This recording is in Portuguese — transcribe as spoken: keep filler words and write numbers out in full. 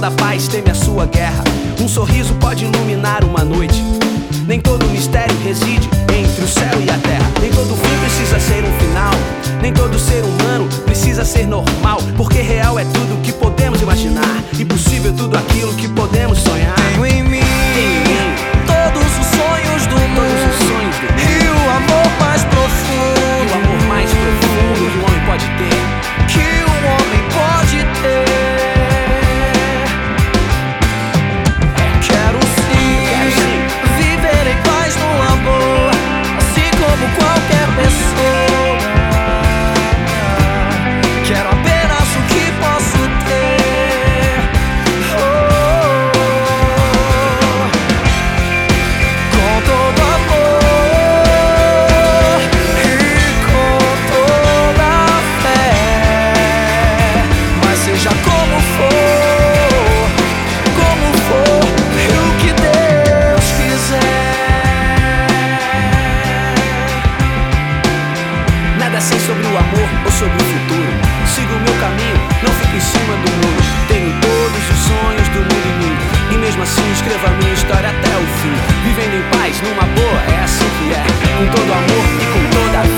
da paz teme a sua guerra. Um sorriso pode iluminar uma noite. Nem todo mistério reside entre o céu e a terra. Nem todo fim precisa ser um final. Nem todo ser humano precisa ser normal. Porque real é tudo que podemos imaginar. Impossível é tudo aquilo que podemos sonhar. Tenho em mim, Tenho em mim todos os sonhos do mundo, todos os sonhos do mundo. e o amor mais E profundo, o amor mais profundo que o homem pode ter. que o homem pode ter. Quero sim, Quero sim viver em paz no amor, assim como qualquer pessoa. Quero apenas o que posso ter. Oh, com todo amor e com toda a fé. Mas seja como for, como for, e o que Deus quiser. Nada sei sobre o amor ou sobre o futuro. Sigo o meu caminho, não fico em cima do muro. Tenho todos os sonhos do mundo em mim, e mesmo assim escrevo a minha história até o fim. Vivendo em paz, numa boa, é assim que é. Com todo amor e com toda a